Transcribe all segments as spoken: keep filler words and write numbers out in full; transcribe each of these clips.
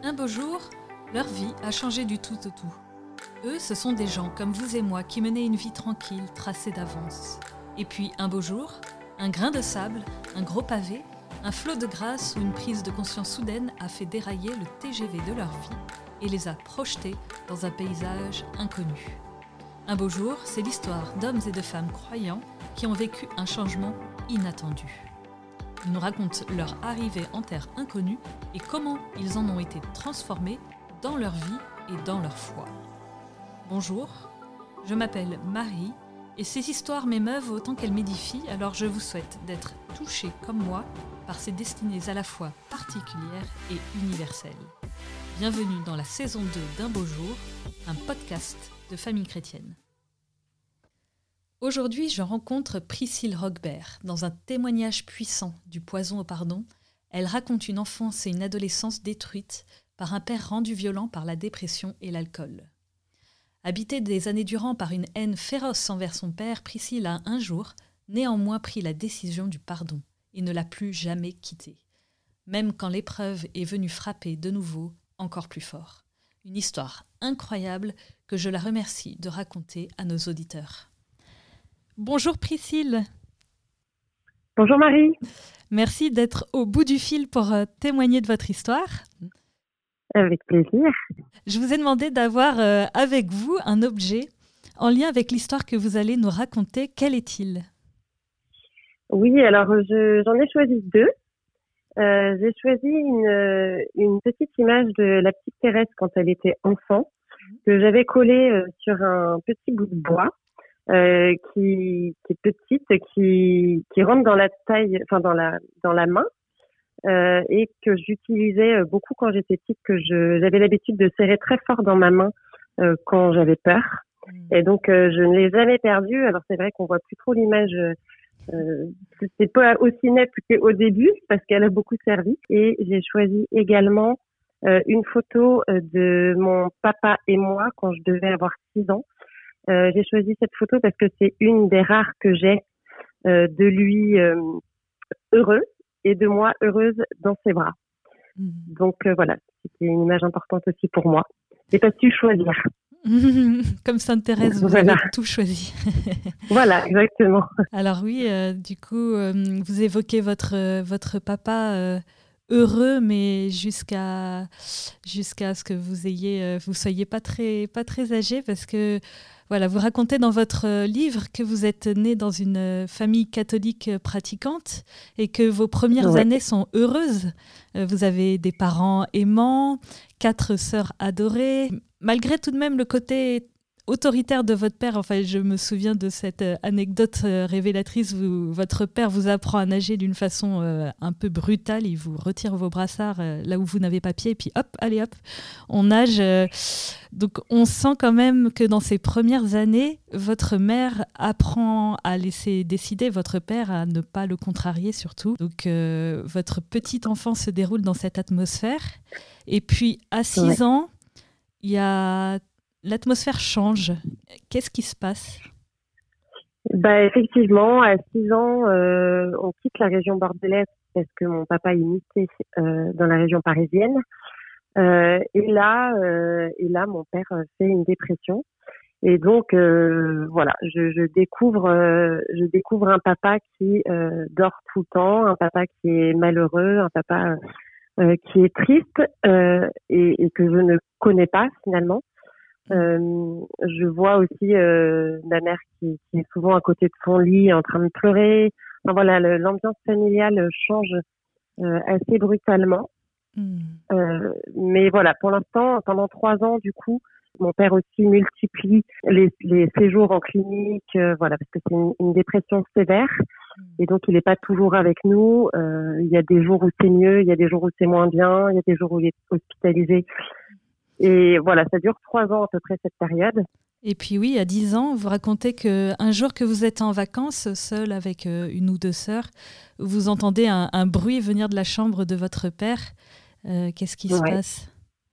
Un beau jour, leur vie a changé du tout au tout. Eux, ce sont des gens comme vous et moi qui menaient une vie tranquille, tracée d'avance. Et puis, un beau jour, un grain de sable, un gros pavé, un flot de grâce ou une prise de conscience soudaine a fait dérailler le T G V de leur vie et les a projetés dans un paysage inconnu. Un beau jour, c'est l'histoire d'hommes et de femmes croyants qui ont vécu un changement inattendu. Ils nous racontent leur arrivée en terre inconnue et comment ils en ont été transformés dans leur vie et dans leur foi. Bonjour, je m'appelle Marie et ces histoires m'émeuvent autant qu'elles m'édifient, alors je vous souhaite d'être touchés comme moi par ces destinées à la fois particulières et universelles. Bienvenue dans la saison deux d'Un beau jour, un podcast de famille chrétienne. Aujourd'hui, je rencontre Priscille Rogbert. Dans un témoignage puissant du poison au pardon, elle raconte une enfance et une adolescence détruites par un père rendu violent par la dépression et l'alcool. Habitée des années durant par une haine féroce envers son père, Priscille a un jour néanmoins pris la décision du pardon et ne l'a plus jamais quitté, même quand l'épreuve est venue frapper de nouveau encore plus fort. Une histoire incroyable que je la remercie de raconter à nos auditeurs. Bonjour Priscille. Bonjour Marie. Merci d'être au bout du fil pour euh, témoigner de votre histoire. Avec plaisir. Je vous ai demandé d'avoir euh, avec vous un objet en lien avec l'histoire que vous allez nous raconter. Quel est-il ? Oui, alors je, j'en ai choisi deux. Euh, j'ai choisi une, une petite image de la petite Thérèse quand elle était enfant, que j'avais collée euh, sur un petit bout de bois. Euh, qui, qui est petite, qui, qui rentre dans la taille, enfin dans la dans la main, euh, et que j'utilisais beaucoup quand j'étais petite, que je j'avais l'habitude de serrer très fort dans ma main euh, quand j'avais peur. Mmh. Et donc euh, je ne l'ai jamais perdue. Alors c'est vrai qu'on voit plus trop l'image. Euh, c'est pas aussi net qu'au début parce qu'elle a beaucoup servi. Et j'ai choisi également euh, une photo de mon papa et moi quand je devais avoir six ans. Euh, j'ai choisi cette photo parce que c'est une des rares que j'ai euh, de lui euh, heureux et de moi heureuse dans ses bras. Mmh. Donc euh, voilà, c'était une image importante aussi pour moi. J'ai pas su choisir. Comme Sainte Thérèse, vous voilà. avez tout choisi. Voilà, exactement. Alors oui, euh, du coup, euh, vous évoquez votre euh, votre papa euh, heureux, mais jusqu'à jusqu'à ce que vous ayez euh, vous soyez pas très pas très âgé, parce que voilà, vous racontez dans votre livre que vous êtes né dans une famille catholique pratiquante et que vos premières ouais. années sont heureuses. Vous avez des parents aimants, quatre sœurs adorées. Malgré tout de même le côté autoritaire de votre père, enfin, je me souviens de cette anecdote révélatrice où votre père vous apprend à nager d'une façon euh, un peu brutale. Il vous retire vos brassards euh, là où vous n'avez pas pied et puis hop, allez hop, on nage. Euh, donc on sent quand même que dans ces premières années, votre mère apprend à laisser décider votre père, à ne pas le contrarier surtout. Donc euh, votre petite enfance se déroule dans cette atmosphère. Et puis à six ouais. ans, il y a... l'atmosphère change. Qu'est-ce qui se passe ? Bah, effectivement, à six ans, euh, on quitte la région bordelaise parce que mon papa est muté euh, dans la région parisienne. Euh, et là, euh, et là, mon père fait une dépression. Et donc, euh, voilà, je, je découvre, euh, je découvre un papa qui euh, dort tout le temps, un papa qui est malheureux, un papa euh, qui est triste euh, et, et que je ne connais pas finalement. Euh, je vois aussi euh, ma mère qui, qui est souvent à côté de son lit en train de pleurer. Enfin, voilà, le, l'ambiance familiale change euh, assez brutalement. Mmh. Euh, mais voilà, pour l'instant, pendant trois ans, du coup, mon père aussi multiplie les, les séjours en clinique, euh, voilà, parce que c'est une, une dépression sévère. Mmh. Et donc, il n'est pas toujours avec nous. Euh, il y a des jours où c'est mieux, il y a des jours où c'est moins bien, il y a des jours où il est hospitalisé. Et voilà, ça dure trois ans à peu près cette période. Et puis oui, à dix ans, vous racontez qu'un jour que vous êtes en vacances, seul avec une ou deux sœurs, vous entendez un, un bruit venir de la chambre de votre père. Euh, qu'est-ce qui ouais. se passe ?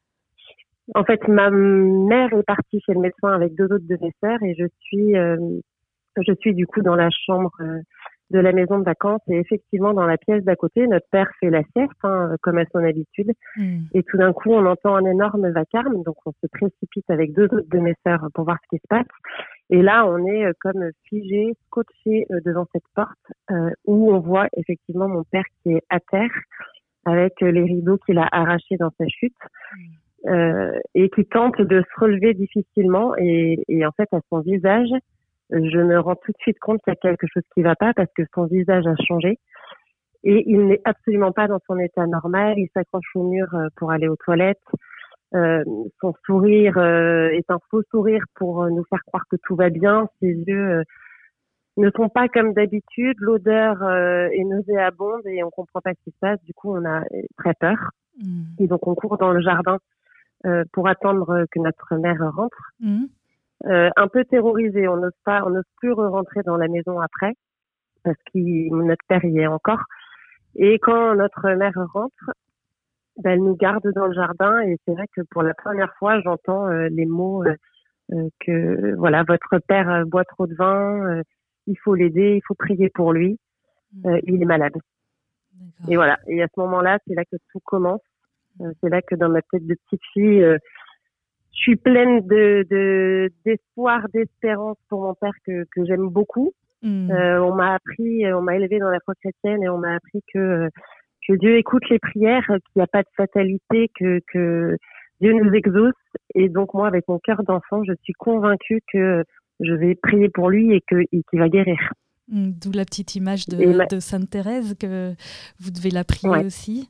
En fait, ma mère est partie chez le médecin avec deux autres de mes sœurs et je suis, euh, je suis du coup dans la chambre euh, de la maison de vacances. Et effectivement, dans la pièce d'à côté, notre père fait la sieste, hein, comme à son habitude. Mmh. Et tout d'un coup, on entend un énorme vacarme. Donc, on se précipite avec deux autres de mes sœurs pour voir ce qui se passe. Et là, on est euh, comme figé, scotché euh, devant cette porte euh, où on voit effectivement mon père qui est à terre avec euh, les rideaux qu'il a arrachés dans sa chute. Mmh. Euh, et qui tente de se relever difficilement. Et, et en fait, à son visage, je me rends tout de suite compte qu'il y a quelque chose qui ne va pas parce que son visage a changé et il n'est absolument pas dans son état normal. Il s'accroche au mur pour aller aux toilettes. Euh, son sourire euh, est un faux sourire pour nous faire croire que tout va bien. Ses yeux euh, ne sont pas comme d'habitude. L'odeur euh, est nauséabonde et on comprend pas ce qui se passe. Du coup, on a très peur. Mmh. Et donc, on court dans le jardin euh, pour attendre que notre mère rentre. Mmh. Euh, un peu terrorisé, on n'ose pas, on n'ose plus re-rentrer dans la maison après parce que notre père y est encore. Et quand notre mère rentre, ben, elle nous garde dans le jardin et c'est vrai que pour la première fois, j'entends euh, les mots euh, euh, que voilà, votre père euh, boit trop de vin, euh, il faut l'aider, il faut prier pour lui, euh, il est malade. D'accord. Et voilà. Et à ce moment-là, c'est là que tout commence. Euh, c'est là que dans ma tête de petite fille euh, je suis pleine de, de d'espoir, d'espérance pour mon père que que j'aime beaucoup. Mmh. Euh, on m'a appris, on m'a élevée dans la foi chrétienne et on m'a appris que que Dieu écoute les prières, qu'il n'y a pas de fatalité, que que Dieu nous exauce. Et donc moi, avec mon cœur d'enfant, je suis convaincue que je vais prier pour lui et que et qu'il va guérir. Mmh, d'où la petite image de, ma... de Sainte Thérèse que vous devez la prier ouais. aussi.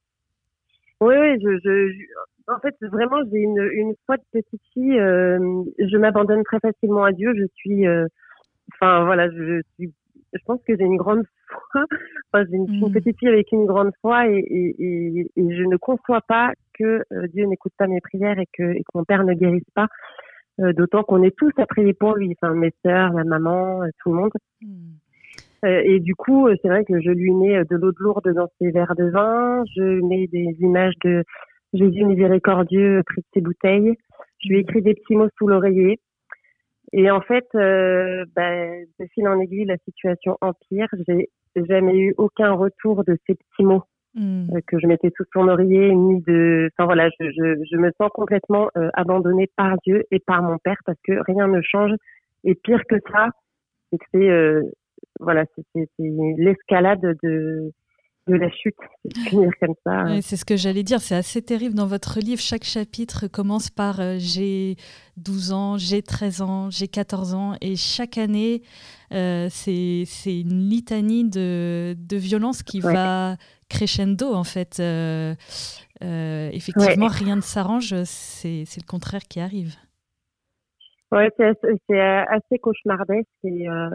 Oui, oui, je, je, je en fait, vraiment, j'ai une, une foi de petite fille. Euh, je m'abandonne très facilement à Dieu. Je suis, euh, enfin voilà, je, je suis. Je pense que j'ai une grande foi. Enfin, j'ai une, mmh. une petite fille avec une grande foi et, et, et, et je ne conçois pas que euh, Dieu n'écoute pas mes prières et que, et que mon père ne guérisse pas. Euh, d'autant qu'on est tous à prier pour lui. Enfin, mes sœurs, ma maman, tout le monde. Mmh. Euh, et du coup, c'est vrai que je lui mets de l'eau de lourde dans ses verres de vin. Je mets des images de Jésus miséricordieux pris de ses bouteilles. Je lui écris des petits mots sous l'oreiller. Et en fait, euh, bah, de fil en aiguille, la situation empire. J'ai jamais eu aucun retour de ces petits mots mmh. euh, que je mettais sous son oreiller, ni de. Enfin voilà, je, je, je me sens complètement euh, abandonnée par Dieu et par mon père parce que rien ne change. Et pire que ça, c'est que c'est euh, voilà, c'est, c'est, c'est l'escalade de. de la chute, finir comme ça. Ouais, c'est ce que j'allais dire, c'est assez terrible dans votre livre. Chaque chapitre commence par euh, j'ai douze ans, j'ai treize ans, j'ai quatorze ans et chaque année, euh, c'est, c'est une litanie de, de violence qui ouais. va crescendo en fait. Euh, euh, effectivement, ouais. rien ne s'arrange, c'est, c'est le contraire qui arrive. Oui, c'est assez, c'est assez cauchemardesque et... Euh...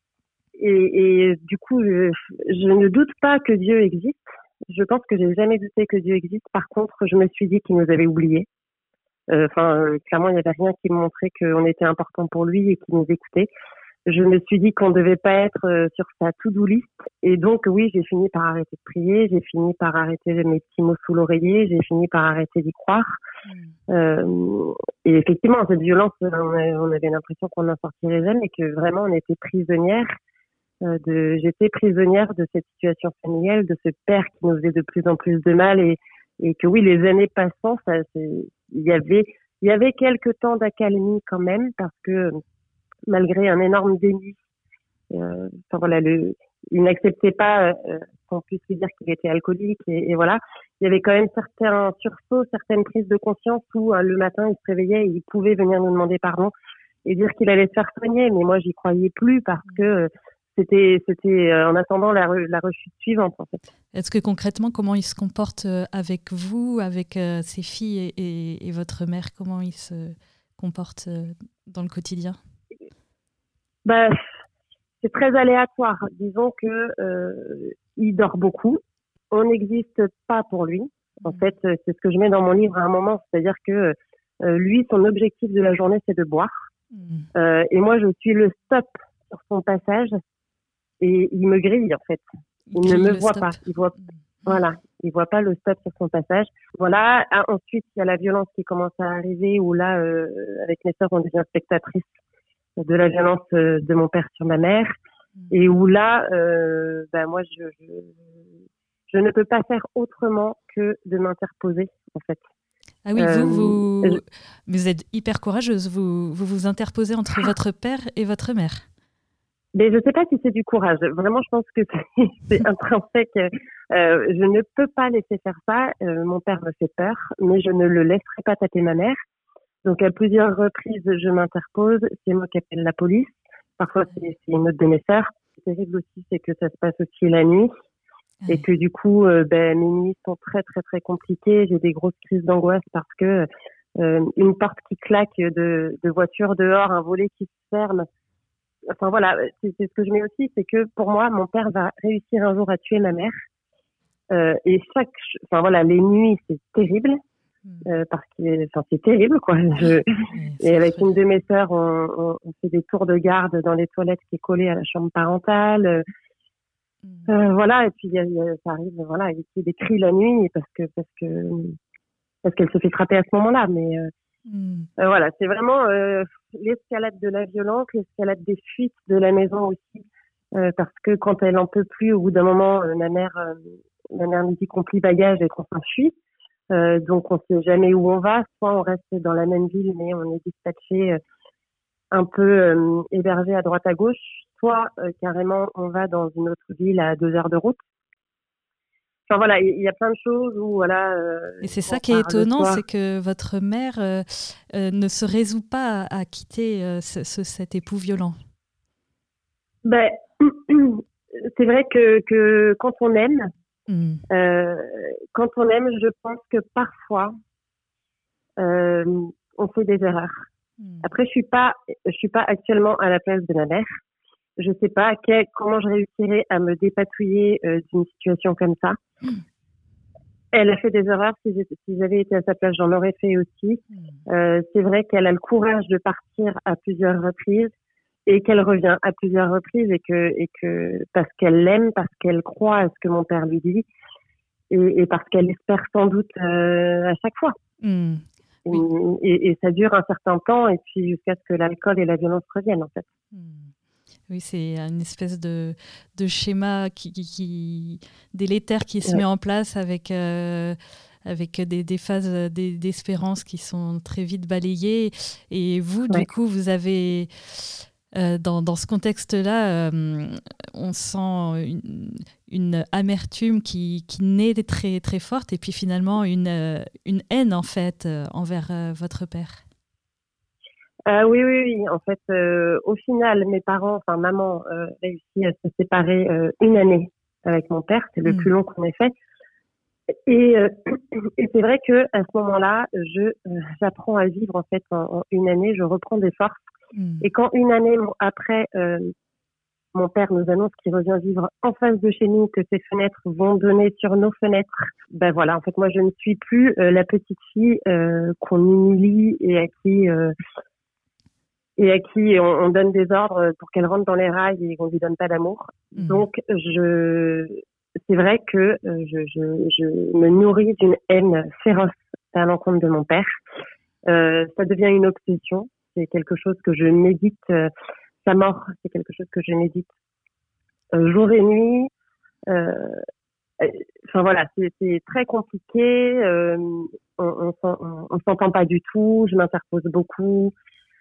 Et, et du coup, je, je ne doute pas que Dieu existe. Je pense que j'ai jamais douté que Dieu existe. Par contre, je me suis dit qu'il nous avait oubliés. Enfin, euh, clairement, il n'y avait rien qui montrait qu'on était important pour lui et qu'il nous écoutait. Je me suis dit qu'on ne devait pas être euh, sur sa to-do list. Et donc, oui, j'ai fini par arrêter de prier. J'ai fini par arrêter mes petits mots sous l'oreiller. J'ai fini par arrêter d'y croire. Mmh. Euh, et effectivement, cette violence, on, a, on avait l'impression qu'on n'en sortirait jamais et que vraiment, on était prisonnières. De, j'étais prisonnière de cette situation familiale, de ce père qui nous faisait de plus en plus de mal et, et que oui, les années passant, ça, c'est, il y avait, il y avait quelques temps d'accalmie quand même parce que malgré un énorme déni, euh, enfin voilà, le, il n'acceptait pas euh, qu'on puisse lui dire qu'il était alcoolique et, et voilà, il y avait quand même certains sursauts, certaines prises de conscience où euh, le matin il se réveillait et il pouvait venir nous demander pardon et dire qu'il allait se faire soigner, mais moi j'y croyais plus parce que euh, C'était, c'était euh, en attendant la, re, la rechute suivante, en fait. Est-ce que concrètement, comment il se comporte avec vous, avec euh, ses filles et, et, et votre mère? Comment il se comporte euh, dans le quotidien? Bah, c'est très aléatoire. Disons que euh, il dort beaucoup. On n'existe pas pour lui. En fait, c'est ce que je mets dans mon livre à un moment. C'est-à-dire que euh, lui, son objectif de la journée, c'est de boire. Mmh. Euh, et moi, je suis le stop sur son passage. Et il me grille, en fait. Il, il ne me voit stop. pas. Il voit, mmh. voilà. Il voit pas le stop sur son passage. Voilà. Ah, ensuite, il y a la violence qui commence à arriver où là, euh, avec mes sœurs, on devient spectatrice de la violence euh, de mon père sur ma mère. et où là, euh, bah, moi, je, je, je ne peux pas faire autrement que de m'interposer, en fait. Ah oui, Euh, vous, vous, je- vous êtes hyper courageuse. Vous, vous vous interposez entre votre père et votre mère. Mais je ne sais pas si c'est du courage. Vraiment, je pense que c'est, c'est intrinsèque. Euh, je ne peux pas laisser faire ça. Euh, mon père me fait peur, mais je ne le laisserai pas taper ma mère. Donc, à plusieurs reprises, je m'interpose. C'est moi qui appelle la police. Parfois, c'est, c'est une autre de mes sœurs. Ce qui est terrible aussi, c'est que ça se passe aussi la nuit. Ouais. Et que du coup, euh, ben, mes nuits sont très, très, très compliquées. J'ai des grosses crises d'angoisse parce que euh, une porte qui claque de, de voiture dehors, un volet qui se ferme. Enfin voilà, c'est, c'est ce que je mets aussi, c'est que pour moi, mon père va réussir un jour à tuer ma mère. Euh, et chaque, enfin voilà, les nuits, c'est terrible. Euh, parce que enfin, c'est terrible quoi. Je, Oui, et avec une de mes sœurs, on, on, on fait des tours de garde dans les toilettes qui est collée à la chambre parentale. Mm. Euh, voilà, et puis y a, y a, ça arrive, voilà, il y a des cris la nuit parce que parce que parce qu'elle se fait frapper à ce moment-là. Mais euh, Mm. euh, voilà, c'est vraiment euh, l'escalade de la violence, l'escalade des fuites de la maison aussi, euh, parce que quand elle en peut plus, au bout d'un moment, euh, ma mère, euh, ma mère nous dit qu'on plie bagage et qu'on s'enfuit. Euh, donc on sait jamais où on va, soit on reste dans la même ville mais on est dispatché euh, un peu euh, hébergé à droite à gauche, soit euh, carrément on va dans une autre ville à deux heures de route. Enfin voilà, il y, y a plein de choses où voilà. Euh, Et c'est ça on qui est part le étonnant, soir. c'est que votre mère euh, euh, ne se résout pas à, à quitter euh, ce, ce- cet époux violent. Ben c'est vrai que que quand on aime, Mm. euh, quand on aime, je pense que parfois euh, on fait des erreurs. Mm. Après, je suis pas, je suis pas actuellement à la place de ma mère. Je sais pas quel, comment je réussirais à me dépatouiller euh, d'une situation comme ça. Elle a fait des erreurs. Si, j'ai- si j'avais été à sa place, j'en aurais fait aussi. Mm. Euh, c'est vrai qu'elle a le courage de partir à plusieurs reprises et qu'elle revient à plusieurs reprises et que, et que parce qu'elle l'aime, parce qu'elle croit à ce que mon père lui dit et, et parce qu'elle espère sans doute euh, à chaque fois. Mm. Oui. Et, et ça dure un certain temps et puis jusqu'à ce que l'alcool et la violence reviennent en fait. Mm. Oui, c'est une espèce de, de schéma qui, qui, qui- délétère qui se Ouais. met en place avec, euh, avec des, des phases d'e- d'espérance qui sont très vite balayées. Et vous, du Ouais. coup, vous avez, euh, dans, dans ce contexte-là, euh, on sent une, une amertume qui, qui naît très, très forte et puis finalement une, euh, une haine, en fait, euh, envers euh, votre père. Euh, oui, oui, oui. En fait, euh, au final, mes parents, enfin maman, euh, réussit à se séparer euh, une année avec mon père. C'est le Mm. plus long qu'on ait fait. Et, euh, et c'est vrai que à ce moment-là, je euh, j'apprends à vivre en fait en, en une année. Je reprends des forces. Mm. Et quand une année après, euh, mon père nous annonce qu'il revient vivre en face de chez nous, que ses fenêtres vont donner sur nos fenêtres, ben voilà. En fait, moi, je ne suis plus euh, la petite fille euh, qu'on humilie et à qui euh, et à qui on, on donne des ordres pour qu'elle rentre dans les rails et qu'on lui donne pas d'amour. Mm. Donc, je, c'est vrai que euh, je, je, je me nourris d'une haine féroce à l'encontre de mon père. Euh, ça devient une obsession. C'est quelque chose que je médite. Euh, sa mort, c'est quelque chose que je médite euh, jour et nuit. Euh, Enfin voilà, c'est, c'est très compliqué. Euh, on, on, s'en- on, on s'entend pas du tout. Je m'interpose beaucoup.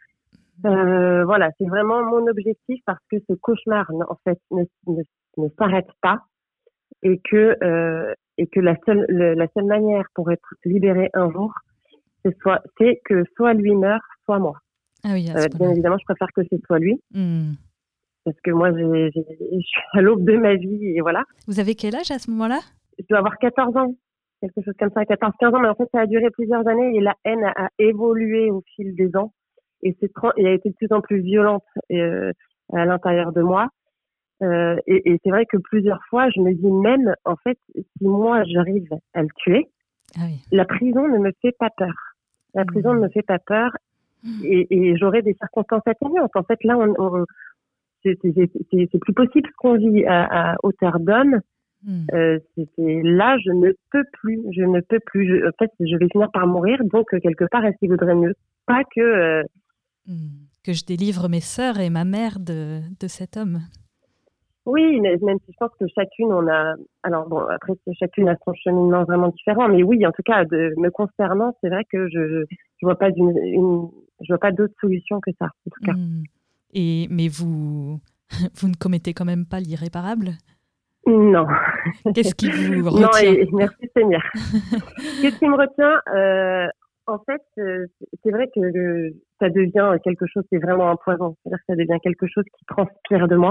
Euh, voilà, c'est vraiment mon objectif parce que ce cauchemar, en fait, ne, ne, ne s'arrête pas et que euh, et que la seule le, la seule manière pour être libérée un jour, c'est soit c'est que soit lui meurt, soit moi. Ah oui, à ce Euh, bien point-là. évidemment, je préfère que ce soit lui Mm. parce que moi, j'ai, j'ai, je suis à l'aube de ma vie et voilà. Vous avez quel âge à ce moment-là? Je dois avoir quatorze ans, quelque chose comme ça, quatorze quinze ans, mais en fait, ça a duré plusieurs années et la haine a, a évolué au fil des ans et c'est tra- et a été de plus en plus violente euh, à l'intérieur de moi. Euh, et, et c'est vrai que plusieurs fois, je me dis même, en fait, si moi j'arrive à le tuer, Ah oui. la prison ne me fait pas peur. La prison ne me fait pas peur et, et j'aurai des circonstances atténuantes. En fait, là, on, on, c'est, c'est, c'est, c'est plus possible ce qu'on vit à, à hauteur d'homme. Mm. Euh, c'est, c'est, là, je ne peux plus. Je ne peux plus. Je, en fait, je vais finir par mourir. Donc, euh, quelque part, est-ce qu'il vaudrait mieux pas que... Euh, Mm. Que je délivre mes sœurs et ma mère de, de cet homme. Oui, mais même si je pense que chacune, on a. Alors bon, après, c'est- chacune a son cheminement vraiment différent, mais oui, en tout cas, de me concernant, c'est vrai que je je vois pas d'une une, je vois pas d'autre solution que ça, en tout cas. Hmm. Et, mais vous, vous ne commettez quand même pas l'irréparable? Non, Qu'est-ce qui vous non, retient? et, et merci Seigneur. Qu'est-ce qui me retient? Euh, en fait, euh, c'est vrai que le- ça devient quelque chose, c'est vraiment un poison. C'est-à-dire que ça devient quelque chose qui transpire de moi.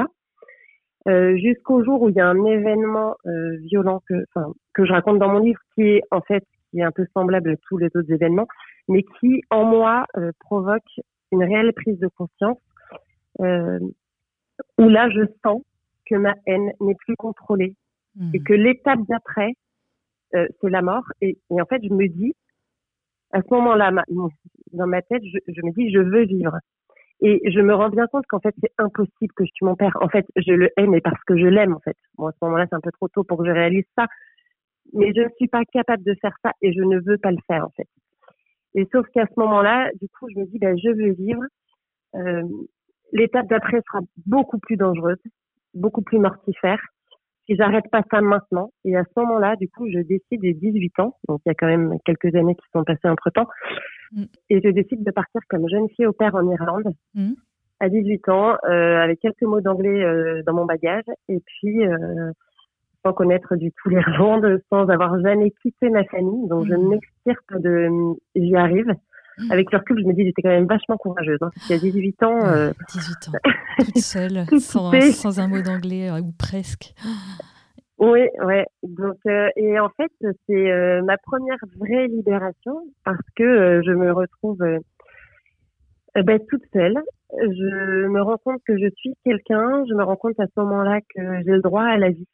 Euh, jusqu'au jour où il y a un événement euh, violent que, enfin, que je raconte dans mon livre, qui est en fait qui est un peu semblable à tous les autres événements, mais qui en moi euh, provoque une réelle prise de conscience, euh, où là je sens que ma haine n'est plus contrôlée et Hmm. que l'étape d'après euh, c'est la mort. Et, et en fait je me dis à ce moment-là, ma, dans ma tête, je, je me dis je veux vivre. Et je me rends bien compte qu'en fait, c'est impossible que je tue mon père. En fait, je le hais, mais parce que je l'aime, en fait. Bon, à ce moment-là, c'est un peu trop tôt pour que je réalise ça. Mais je ne suis pas capable de faire ça et je ne veux pas le faire, en fait. Et sauf qu'à ce moment-là, du coup, je me dis, ben, je veux vivre. Euh, l'étape d'après sera beaucoup plus dangereuse, beaucoup plus mortifère. Si j'arrête pas ça maintenant, et à ce moment-là, du coup, je décide à dix-huit ans, donc il y a quand même quelques années qui sont passées entre-temps, Mm. et je décide de partir comme jeune fille au pair en Irlande. Mm. À dix-huit ans, euh, avec quelques mots d'anglais euh, dans mon bagage, et puis euh, sans connaître du tout l'Irlande, sans avoir jamais quitté ma famille, donc je Mm. m'extirpe de, j'y arrive. Avec le recul, je me dis, j'étais quand même vachement courageuse, hein, parce qu'à dix-huit ans, Ouais, euh, dix-huit ans, toute seule, tout sans, quitter. sans un mot d'anglais, euh, ou presque. Oui, ouais. Donc, euh, et en fait, c'est euh, ma première vraie libération parce que euh, je me retrouve euh, ben, toute seule. Je me rends compte que je suis quelqu'un. Je me rends compte à ce moment-là que j'ai le droit à la vie,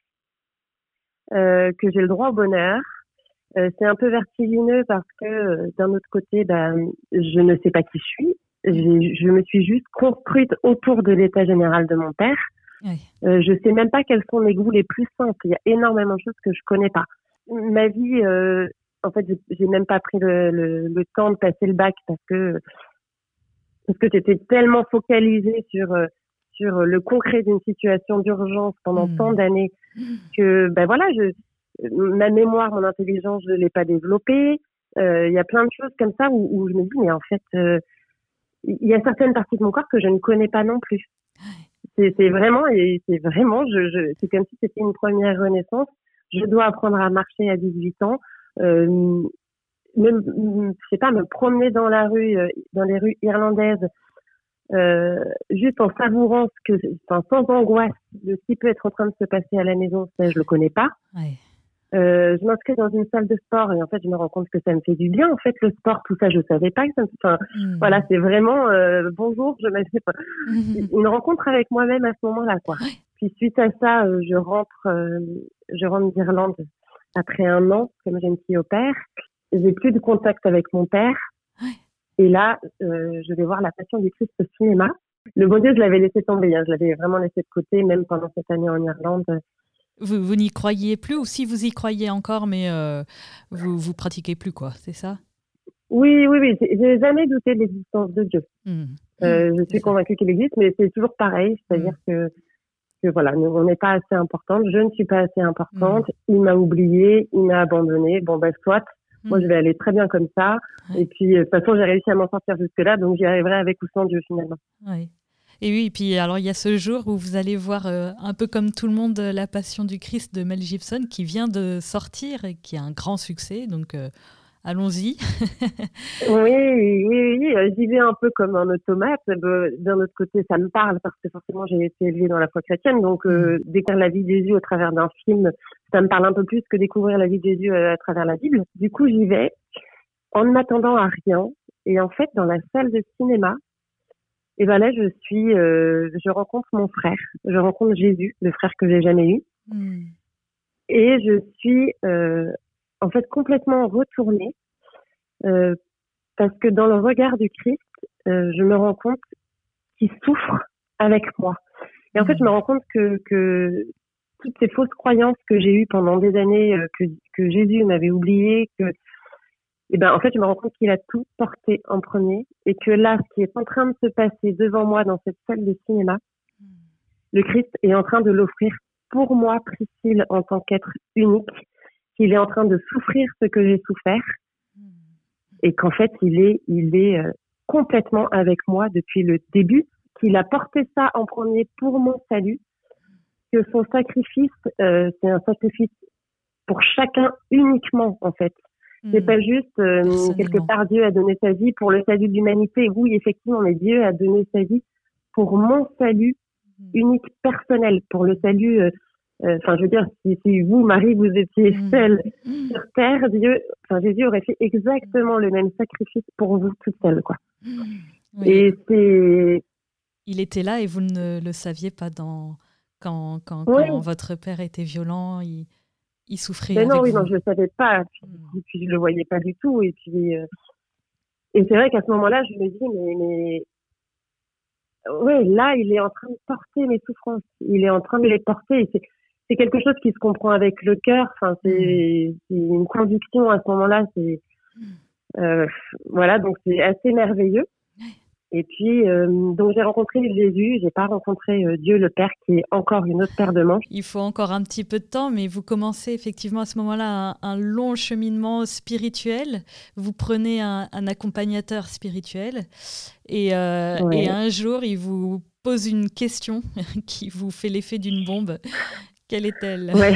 euh, que j'ai le droit au bonheur. Euh, c'est un peu vertigineux parce que euh, d'un autre côté, ben, je ne sais pas qui je suis. J'ai- Je me suis juste construite autour de l'état général de mon père. Ouais. Euh, je sais même pas quels sont mes goûts les plus simples. Il y a énormément de choses que je connais pas. Ma vie, euh, en fait, j'ai j'ai même pas pris le, le, le temps de passer le bac parce que parce que j'étais tellement focalisée sur euh, sur le concret d'une situation d'urgence pendant Mm. tant d'années que ben voilà, je ma mémoire, mon intelligence, je l'ai pas développée. Euh, Il y a plein de choses comme ça où, où je me dis mais en fait, euh, il y a certaines parties de mon corps que je ne connais pas non plus. C'est, c'est vraiment, et c'est vraiment, je, je, c'est comme si c'était une première renaissance. Je dois apprendre à marcher à dix-huit ans, euh, même, je sais pas, me promener dans la rue, euh, dans les rues irlandaises, euh, juste en savourant ce que, enfin, sans angoisse de ce qui peut être en train de se passer à la maison, ça, je le connais pas. Ouais. Euh, je m'inscris dans une salle de sport et en fait, je me rends compte que ça me fait du bien. En fait, le sport, tout ça, je savais pas que ça me, enfin, Mm. voilà, c'est vraiment, euh, bonjour, je m'avais pas, Mm. une rencontre avec moi-même à ce moment-là, quoi. Ouais. Puis suite à ça, euh, je rentre, euh, je rentre d'Irlande après un an comme jeune fille au père. J'ai plus de contact avec mon père. Ouais. Et là, euh, je vais voir La Passion du Christ au cinéma. Le bon Dieu, je l'avais laissé tomber. Hein. Je l'avais vraiment laissé de côté, même pendant cette année en Irlande. Vous, vous n'y croyez plus, ou si vous y croyez encore, mais euh, vous vous pratiquez plus, quoi, c'est ça? Oui, oui, oui. J'ai j'ai jamais douté de l'existence de Dieu. Mm. Euh, je C'est suis ça. convaincue qu'il existe, mais c'est toujours pareil. C'est-à-dire Mm. que, que voilà, nous, on n'est pas assez importante. Je ne suis pas assez importante. Mm. Il m'a oubliée, il m'a abandonnée. Bon, ben, soit. Moi, je Mm. vais aller très bien comme ça. Ouais. Et puis, euh, de toute façon, j'ai réussi à m'en sortir jusque-là, donc j'y arriverai avec ou sans Dieu, finalement. Ouais. Et oui, et puis alors il y a ce jour où vous allez voir, euh, un peu comme tout le monde, euh, La Passion du Christ de Mel Gibson, qui vient de sortir et qui a un grand succès. Donc euh, allons-y. Oui, oui, oui, oui, euh, j'y vais un peu comme un automate. Euh, D'un autre côté, ça me parle parce que forcément, j'ai été élevée dans la foi chrétienne. Donc, euh, Mm. découvrir la vie de Jésus au travers d'un film, ça me parle un peu plus que découvrir la vie de Jésus euh, à travers la Bible. Du coup, j'y vais en ne m'attendant à rien. Et en fait, dans la salle de cinéma, et ben là, je suis, euh, je rencontre mon frère. Je rencontre Jésus, le frère que j'ai jamais eu. Mm. Et je suis, euh, en fait, complètement retournée. Euh, Parce que dans le regard du Christ, euh, je me rends compte qu'il souffre avec moi. Et en fait, je me Mm. rends compte que, que toutes ces fausses croyances que j'ai eues pendant des années, euh, que, que Jésus m'avait oubliées, que, et ben, en fait, je me rends compte qu'il a tout porté en premier et que là, ce qui est en train de se passer devant moi dans cette salle de cinéma, le Christ est en train de l'offrir pour moi, Priscille, en tant qu'être unique, qu'il est en train de souffrir ce que j'ai souffert et qu'en fait, il est, il est euh, complètement avec moi depuis le début, qu'il a porté ça en premier pour mon salut, que son sacrifice, euh, c'est un sacrifice pour chacun uniquement, en fait. C'est mmh. pas juste, euh, quelque part, Dieu a donné sa vie pour le salut de l'humanité. Oui, effectivement, mais Dieu a donné sa vie pour mon salut unique, personnel, pour le salut, euh, enfin, euh, je veux dire, si, si vous, Marie, vous étiez mmh. seule mmh. sur terre, Dieu, enfin, Jésus aurait fait exactement le même sacrifice pour vous toute seule, quoi. Oui. Et c'est... Il était là et vous ne le saviez pas dans... quand, quand, oui. quand votre père était violent, il, il souffrait mais non, avec oui, vous. non, je le savais pas. Puis, mmh. puis je le voyais pas du tout. Et puis, euh... et c'est vrai qu'à ce moment-là, je me dis, mais, mais, ouais, là, il est en train de porter mes souffrances. Il est en train de les porter. Et c'est, c'est quelque chose qui se comprend avec le cœur. Enfin, c'est, mmh. c'est une conviction à ce moment-là. C'est, euh, voilà, donc c'est assez merveilleux. Et puis, euh, donc j'ai rencontré Jésus, j'ai pas rencontré euh, Dieu le Père, qui est encore une autre paire de manches. Il faut encore un petit peu de temps, mais vous commencez effectivement à ce moment-là un, un long cheminement spirituel. Vous prenez un, un accompagnateur spirituel et, euh, ouais. et un jour, il vous pose une question qui vous fait l'effet d'une bombe. Quelle est-elle ? Ouais.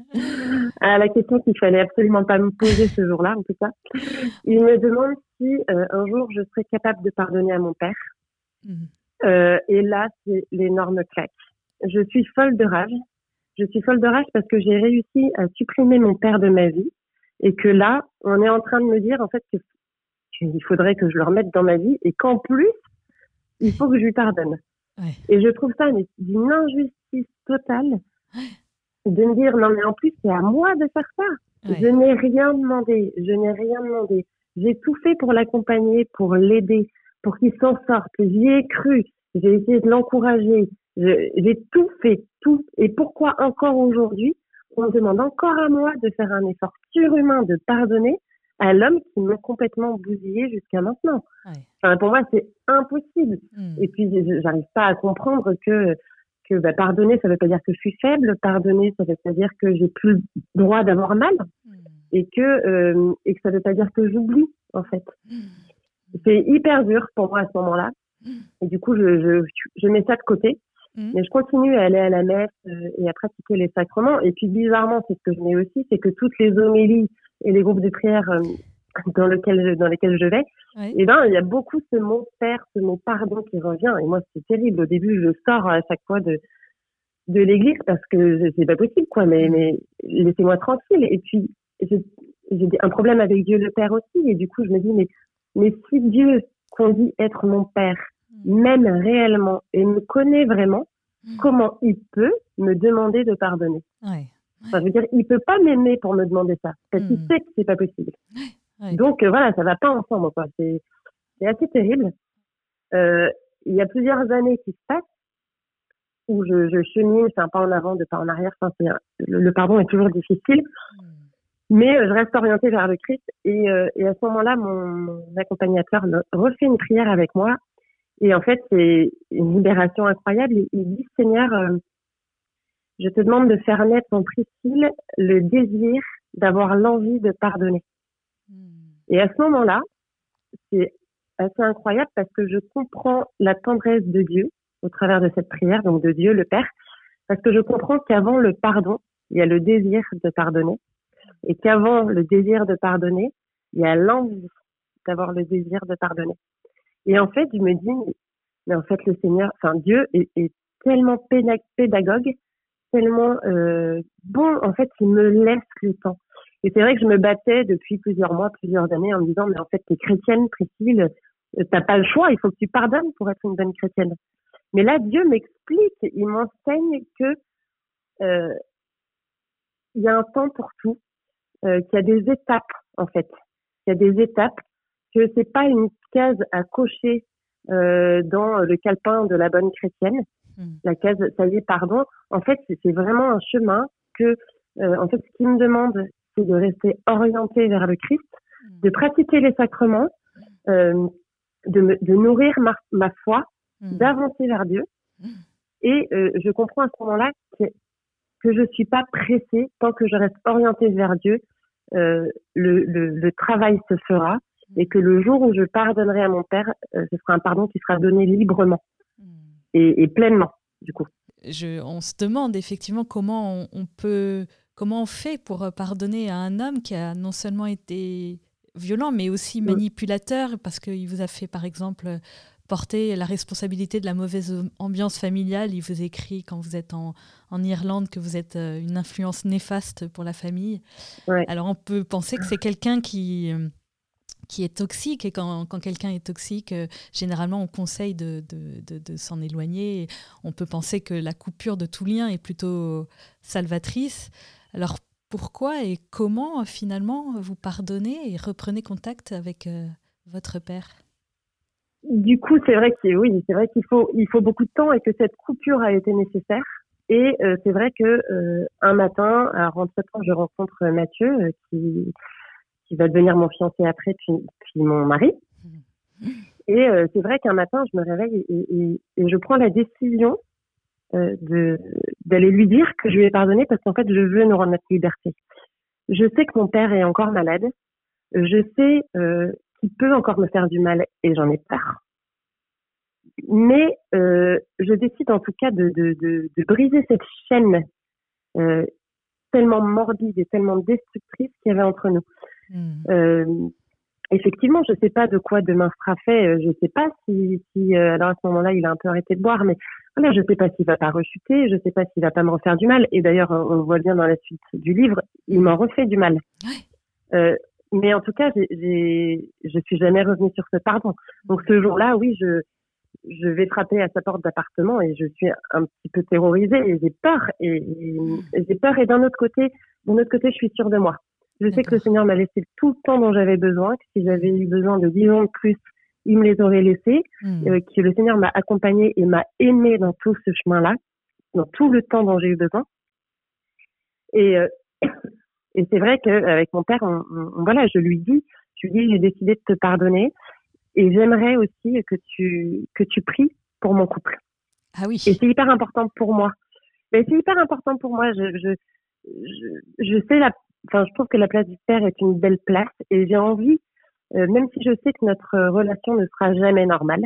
À la question qu'il fallait absolument pas me poser ce jour-là, en tout cas. Il me demande si euh, un jour je serais capable de pardonner à mon père. Mmh. Euh, et là, c'est l'énorme claque. Je suis folle de rage. Je suis folle de rage parce que j'ai réussi à supprimer mon père de ma vie et que là, on est en train de me dire en fait que qu'il faudrait que je le remette dans ma vie et qu'en plus, il faut que je lui pardonne. Ouais. Et je trouve ça mais, d'une injustice totale. De me dire, non mais en plus, c'est à moi de faire ça. Ouais. Je n'ai rien demandé, je n'ai rien demandé. J'ai tout fait pour l'accompagner, pour l'aider, pour qu'il s'en sorte. J'y ai cru, j'ai essayé de l'encourager, je, j'ai tout fait, tout. Et pourquoi encore aujourd'hui, on me demande encore à moi de faire un effort surhumain de pardonner à l'homme qui m'a complètement bousillé jusqu'à maintenant. Ouais. Enfin, pour moi, c'est impossible. Mmh. Et puis, j'arrive pas à comprendre que que bah, pardonner, ça veut pas dire que je suis faible. Pardonner, ça veut pas dire que j'ai plus le droit d'avoir mal. Mmh. Et que euh, et que ça veut pas dire que j'oublie, en fait. Mmh. C'est hyper dur pour moi à ce moment-là. Mmh. Et du coup, je, je, je mets ça de côté. Mmh. Mais je continue à aller à la messe euh, et à pratiquer les sacrements. Et puis, bizarrement, c'est ce que je mets aussi, c'est que toutes les homélies et les groupes de prière euh, dans, lequel je, dans lesquels je vais, oui. Et ben, il y a beaucoup ce mot père, ce mot pardon qui revient. Et moi, c'est terrible. Au début, je sors à chaque fois de, de l'église parce que c'est pas possible, quoi. Mais, mais laissez-moi tranquille. Et puis, j'ai, j'ai un problème avec Dieu le Père aussi. Et du coup, je me dis, mais, mais si Dieu, qu'on dit être mon père, m'aime réellement et me connaît vraiment, comment il peut me demander de pardonner? Ouais. Enfin, je veux dire, il peut pas m'aimer pour me demander ça. Parce qu'il sait que c'est pas possible. Ouais. Donc euh, voilà, ça va pas ensemble, quoi. C'est, c'est assez terrible. Euh, il y a plusieurs années qui se passent où je, je chemine, c'est un pas en avant, deux pas en arrière. Enfin, c'est un, le, le pardon est toujours difficile, mmh. mais euh, je reste orientée vers le Christ. Et, euh, et à ce moment-là, mon, mon accompagnateur refait une prière avec moi. Et en fait, c'est une libération incroyable. Il, il dit, Seigneur, euh, je te demande de faire naître en Priscille le désir d'avoir l'envie de pardonner. Et à ce moment-là, c'est assez incroyable parce que je comprends la tendresse de Dieu au travers de cette prière, donc de Dieu le Père, parce que je comprends qu'avant le pardon, il y a le désir de pardonner, et qu'avant le désir de pardonner, il y a l'envie d'avoir le désir de pardonner. Et en fait, je me dis, mais en fait, le Seigneur, enfin Dieu est, est tellement pédagogue, tellement euh, bon, en fait, il me laisse le temps. Et c'est vrai que je me battais depuis plusieurs mois, plusieurs années en me disant, mais en fait, t'es chrétienne, Priscille, t'as pas le choix, il faut que tu pardonnes pour être une bonne chrétienne. Mais là, Dieu m'explique, il m'enseigne que euh, il y a un temps pour tout, euh, qu'il y a des étapes, en fait. Il y a des étapes, que c'est pas une case à cocher euh, dans le calepin de la bonne chrétienne. Mmh. La case, ça y est, pardon. En fait, c'est, c'est vraiment un chemin que, euh, en fait, ce qu'il me demande, c'est de rester orienté vers le Christ, mmh. de pratiquer les sacrements, euh, de, me, de nourrir ma, ma foi, mmh. d'avancer vers Dieu. Mmh. Et euh, je comprends à ce moment-là que, que je suis pas pressée tant que je reste orientée vers Dieu. Euh, le, le, le travail se fera et que le jour où je pardonnerai à mon père, euh, ce sera un pardon qui sera donné librement et, et pleinement, du coup. Je, on se demande effectivement comment on, on peut, comment on fait pour pardonner à un homme qui a non seulement été violent, mais aussi manipulateur, parce qu'il vous a fait, par exemple, porter la responsabilité de la mauvaise ambiance familiale. Il vous écrit quand vous êtes en, en Irlande que vous êtes une influence néfaste pour la famille. Ouais. Alors on peut penser que c'est quelqu'un qui... qui est toxique, et quand, quand quelqu'un est toxique, euh, généralement on conseille de, de, de, de s'en éloigner. Et on peut penser que la coupure de tout lien est plutôt salvatrice. Alors pourquoi et comment finalement vous pardonnez et reprenez contact avec euh, votre père? Du coup, c'est vrai que oui, c'est vrai qu'il faut il faut beaucoup de temps et que cette coupure a été nécessaire. Et euh, c'est vrai que euh, un matin, alors entre-temps, je rencontre Mathieu euh, qui qui va devenir mon fiancé après, puis, puis mon mari. Et euh, c'est vrai qu'un matin, je me réveille et, et, et je prends la décision euh, de d'aller lui dire que je lui ai pardonné parce qu'en fait, je veux nous rendre notre liberté. Je sais que mon père est encore malade. Je sais euh, qu'il peut encore me faire du mal et j'en ai peur. Mais euh, je décide en tout cas de, de, de, de briser cette chaîne euh, tellement morbide et tellement destructrice qu'il y avait entre nous. Mmh. Euh, effectivement, je sais pas de quoi demain sera fait. Je sais pas si, si euh, alors à ce moment-là, il a un peu arrêté de boire, mais voilà, je sais pas s'il va pas rechuter, je sais pas s'il va pas me refaire du mal. Et d'ailleurs, on le voit bien dans la suite du livre, il m'en refait du mal. Ouais. Euh, mais en tout cas, j'ai, j'ai, je suis jamais revenue sur ce pardon. Donc ce jour-là, oui, je, je vais frapper à sa porte d'appartement et je suis un petit peu terrorisée et j'ai peur et, et, et j'ai peur. Et d'un autre côté, d'un autre côté, je suis sûre de moi. Je sais D'accord. que le Seigneur m'a laissé tout le temps dont j'avais besoin, que si j'avais eu besoin de dix ans de plus, il me les aurait laissés, mmh. euh, que le Seigneur m'a accompagnée et m'a aimée dans tout ce chemin-là, dans tout le temps dont j'ai eu besoin. Et, euh, et c'est vrai qu'avec mon père, on, on, voilà, je lui dis, je lui dis, j'ai décidé de te pardonner et j'aimerais aussi que tu, que tu pries pour mon couple. Ah oui. Et c'est hyper important pour moi. Mais c'est hyper important pour moi. Je, je, je, je sais la Enfin, je trouve que la place du père est une belle place et j'ai envie, euh, même si je sais que notre relation ne sera jamais normale,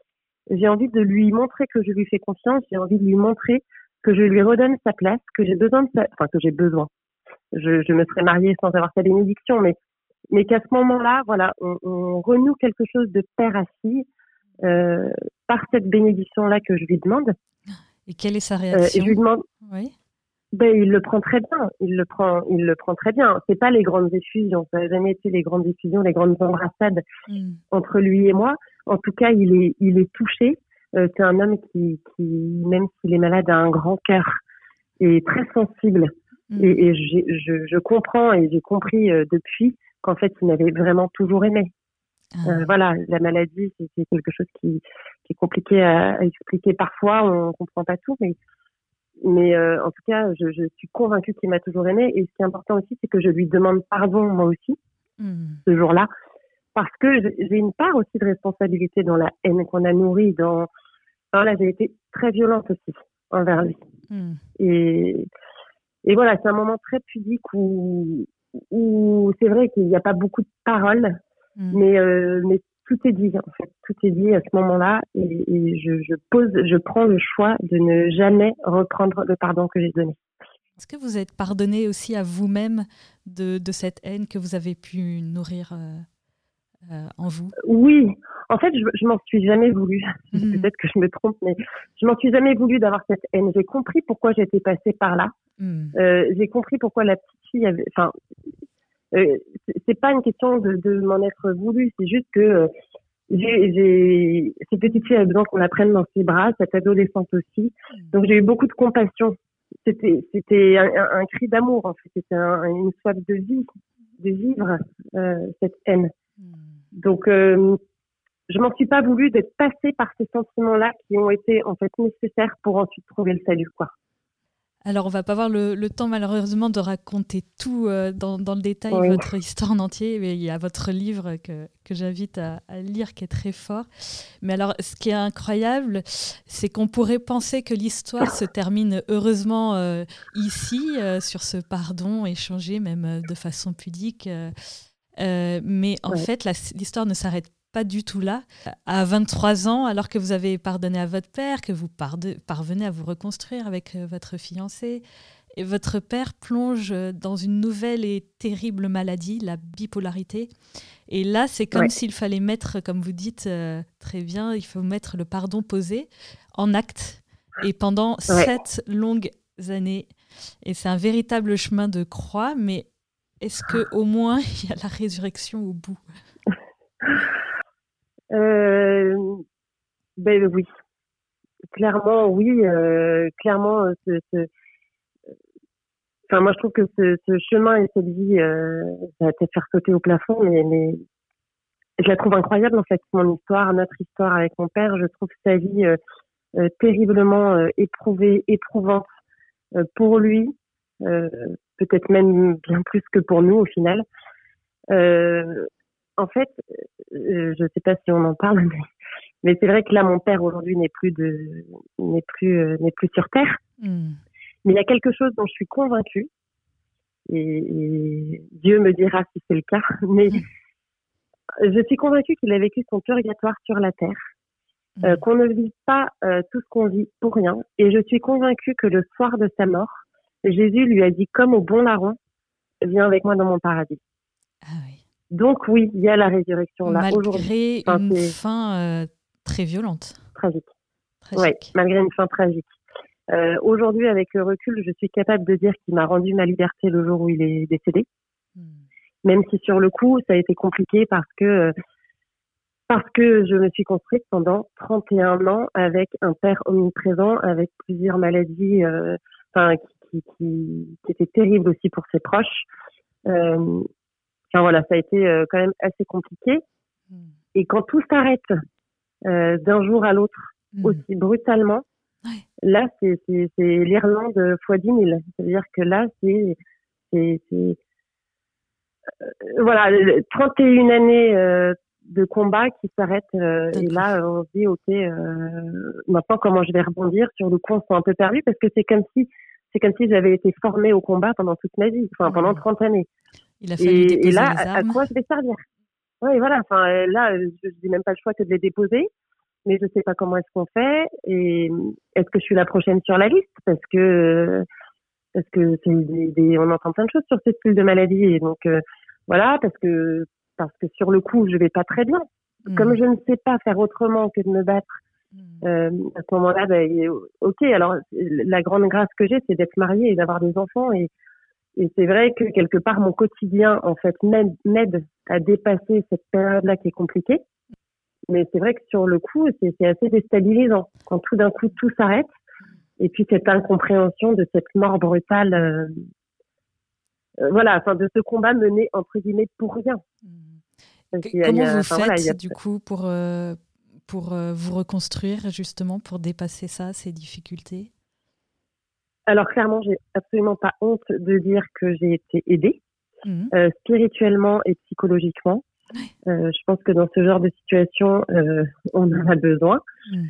j'ai envie de lui montrer que je lui fais confiance, j'ai envie de lui montrer que je lui redonne sa place, que j'ai besoin de sa, enfin, que j'ai besoin. Je, je me serais mariée sans avoir sa bénédiction, mais, mais qu'à ce moment-là, voilà, on, on renoue quelque chose de père à fille, euh, par cette bénédiction-là que je lui demande. Et quelle est sa réaction? euh, et je lui demande, oui. Ben, il le prend très bien. Il le prend, il le prend très bien. C'est pas les grandes effusions. Ça n'a jamais été les grandes effusions, les grandes embrassades mm. entre lui et moi. En tout cas, il est, il est touché. Euh, c'est un homme qui, qui, même s'il est malade, a un grand cœur et très sensible. Mm. Et, et j'ai, je, je comprends et j'ai compris euh, depuis qu'en fait, il m'avait vraiment toujours aimé. Ah. Euh, voilà, la maladie, c'est, c'est quelque chose qui, qui est compliqué à, à expliquer parfois. On comprend pas tout, mais Mais euh, en tout cas, je, je suis convaincue qu'il m'a toujours aimée. Et ce qui est important aussi, c'est que je lui demande pardon, moi aussi, mmh. ce jour-là. Parce que j'ai une part aussi de responsabilité dans la haine qu'on a nourrie. Dans... Alors là, j'ai été très violente aussi envers lui. Mmh. Et, et voilà, c'est un moment très pudique où, où c'est vrai qu'il n'y a pas beaucoup de paroles, mmh. mais, euh, mais tout est dit, en fait. Tout est dit à ce moment-là et, et je, je pose, je prends le choix de ne jamais reprendre le pardon que j'ai donné. Est-ce que vous êtes pardonné aussi à vous-même de, de cette haine que vous avez pu nourrir euh, euh, en vous? Oui. En fait, je, je m'en suis jamais voulu. Mmh. Peut-être que je me trompe, mais je m'en suis jamais voulu d'avoir cette haine. J'ai compris pourquoi j'étais passée par là. Mmh. Euh, j'ai compris pourquoi la petite fille avait, enfin, euh, c'est pas une question de, de m'en être voulu, c'est juste que euh, j'ai, j'ai, cette petite fille avait besoin qu'on la prenne dans ses bras, cette adolescente aussi. Donc j'ai eu beaucoup de compassion. C'était, c'était un, un, un cri d'amour en fait. C'était un, une soif de vie, de vivre euh, cette haine. Donc euh, je m'en suis pas voulu d'être passée par ces sentiments-là qui ont été en fait nécessaires pour ensuite trouver le salut, quoi. Alors, on va pas avoir le, le temps, malheureusement, de raconter tout euh, dans, dans le détail, Oui. votre histoire en entier. Mais il y a votre livre que, que j'invite à, à lire, qui est très fort. Mais alors, ce qui est incroyable, c'est qu'on pourrait penser que l'histoire se termine heureusement euh, ici, euh, sur ce pardon échangé, même euh, de façon pudique. Euh, euh, mais en Ouais. fait, la- l'histoire ne s'arrête pas du tout là. À vingt-trois ans, alors que vous avez pardonné à votre père, que vous parde- parvenez à vous reconstruire avec euh, votre fiancé, et votre père plonge euh, dans une nouvelle et terrible maladie, la bipolarité. Et là, c'est comme Ouais. s'il fallait mettre, comme vous dites euh, très bien, il faut mettre le pardon posé en acte. Et pendant Ouais. sept longues années. Et c'est un véritable chemin de croix, mais est-ce qu'au moins il y a la résurrection au bout? Euh, ben oui, clairement oui, euh, clairement euh, ce, ce- enfin moi je trouve que ce, ce chemin et cette vie, euh, ça va peut-être faire sauter au plafond, mais, mais je la trouve incroyable en fait, mon histoire, notre histoire avec mon père. Je trouve sa vie euh, euh, terriblement euh, éprouvée, éprouvante euh, pour lui, euh, peut-être même bien plus que pour nous au final. Euh, en fait, euh, je sais pas si on en parle, mais, mais c'est vrai que là, mon père aujourd'hui n'est plus de, n'est plus, euh, n'est plus sur terre. Hmm. Mais il y a quelque chose dont je suis convaincue, et, et Dieu me dira si c'est le cas. Mais je suis convaincue qu'il a vécu son purgatoire sur la terre, euh, qu'on ne vit pas euh, tout ce qu'on vit pour rien. Et je suis convaincue que le soir de sa mort, Jésus lui a dit comme au bon larron, viens avec moi dans mon paradis. Ah oui. Donc oui, il y a la résurrection là aujourd'hui. Malgré Enfin, une c'est fin euh, très violente, tragique. Oui, tragique. malgré une fin tragique. Euh, aujourd'hui, avec le recul, je suis capable de dire qu'il m'a rendu ma liberté le jour où il est décédé. Hmm. Même si sur le coup, ça a été compliqué parce que parce que je me suis construite pendant trente et un ans avec un père omniprésent, avec plusieurs maladies, euh, enfin qui, qui, qui, qui étaient terribles aussi pour ses proches. Euh, enfin voilà, ça a été euh, quand même assez compliqué. Hmm. Et quand tout s'arrête euh, d'un jour à l'autre Hmm. aussi brutalement, Ouais. là c'est c'est, c'est l'Irlande fois dix mille. C'est-à-dire que là c'est c'est, c'est euh, voilà trente et une années euh, de combat qui s'arrêtent euh, D'un et coup. là on se dit ok euh, maintenant comment je vais rebondir. Sur le coup on se sent un peu perdu parce que c'est comme si c'est comme si j'avais été formée au combat pendant toute ma vie, enfin pendant Hmm. trente années. Il a fallu Et, et déposer là les à, à armes. quoi je vais servir? Oui voilà, enfin euh, là euh, je n'ai même pas le choix que de les déposer, mais je sais pas comment est-ce qu'on fait et est-ce que je suis la prochaine sur la liste parce que euh, parce que c'est des, des, on entend plein de choses sur ce style de maladie et donc euh, voilà parce que parce que sur le coup je vais pas très bien. Hmm. Comme je ne sais pas faire autrement que de me battre, Hmm. euh, à ce moment-là, ben, ok. Alors la grande grâce que j'ai, c'est d'être mariée et d'avoir des enfants et, et c'est vrai que quelque part mon quotidien en fait m'aide, m'aide à dépasser cette période-là qui est compliquée. Mais c'est vrai que sur le coup, c'est, c'est assez déstabilisant quand tout d'un coup tout s'arrête. Et puis cette incompréhension de cette mort brutale, euh, euh, voilà, enfin de ce combat mené entre guillemets pour rien. Parce Que- qu'il y a, il y Comment a- vous enfin voilà, il y a, faites du coup pour, euh, pour euh, vous reconstruire justement, pour dépasser ça, ces difficultés? alors clairement, j'ai absolument pas honte de dire que j'ai été aidée Mhm. euh, spirituellement et psychologiquement. Euh, je pense que dans ce genre de situation, euh, on en a besoin. Mhm.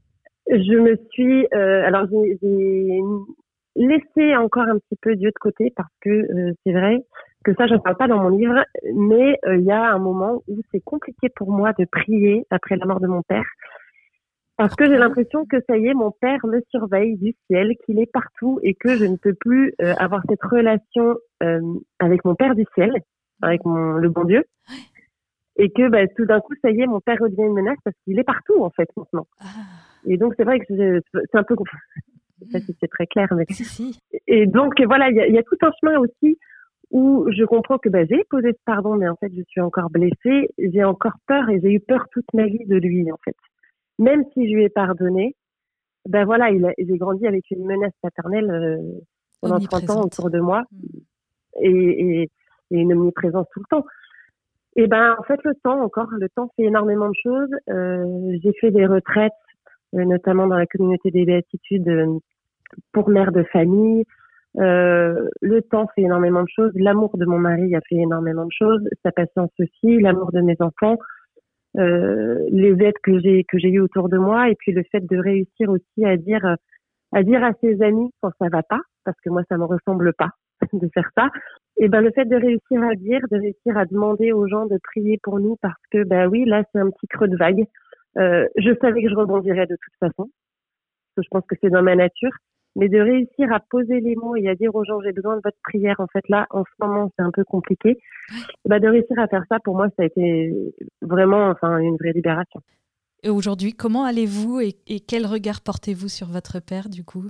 Je me suis, euh, alors j'ai, j'ai laissé encore un petit peu Dieu de côté parce que euh, c'est vrai que ça, je ne parle pas dans mon livre, mais euh, il y a un moment où c'est compliqué pour moi de prier après la mort de mon père parce que j'ai Pourquoi? l'impression que ça y est, mon père me surveille du ciel, qu'il est partout et que je ne peux plus euh, avoir cette relation euh, avec mon père du ciel, avec mon, le bon Dieu. Et que bah, tout d'un coup, ça y est, mon père redevient une menace parce qu'il est partout, en fait, maintenant. Ah. Et donc, c'est vrai que je, c'est un peu... Je sais pas si c'est très clair, mais... Si, si. Et donc, voilà, il y a, y a tout un chemin aussi où je comprends que bah, j'ai posé ce pardon, mais en fait, je suis encore blessée. J'ai encore peur et j'ai eu peur toute ma vie de lui, en fait. Même si je lui ai pardonné, ben voilà, il a, j'ai grandi avec une menace paternelle euh, pendant trente ans Omniprésente. autour de moi Mhm. et, et, et une omniprésence tout le temps. Et ben en fait le temps encore, le temps fait énormément de choses. Euh, j'ai fait des retraites, euh, notamment dans la communauté des béatitudes, euh, pour mère de famille. Euh, le temps fait énormément de choses. L'amour de mon mari a fait énormément de choses. Sa patience aussi, l'amour de mes enfants, euh, les aides que j'ai que j'ai eues autour de moi, et puis le fait de réussir aussi à dire à dire à ses amis quand ça va pas, parce que moi ça me ressemble pas de faire ça. Et ben le fait de réussir à dire, de réussir à demander aux gens de prier pour nous, parce que ben oui, là c'est un petit creux de vague. Euh, je savais que je rebondirais de toute façon, parce que je pense que c'est dans ma nature. Mais de réussir à poser les mots et à dire aux gens j'ai besoin de votre prière, en fait là en ce moment c'est un peu compliqué. Bah, de réussir à faire ça, pour moi ça a été vraiment enfin une vraie libération. Et aujourd'hui, comment allez-vous et, et quel regard portez-vous sur votre père du coup?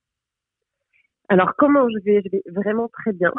Alors comment je vais? Je vais vraiment très bien.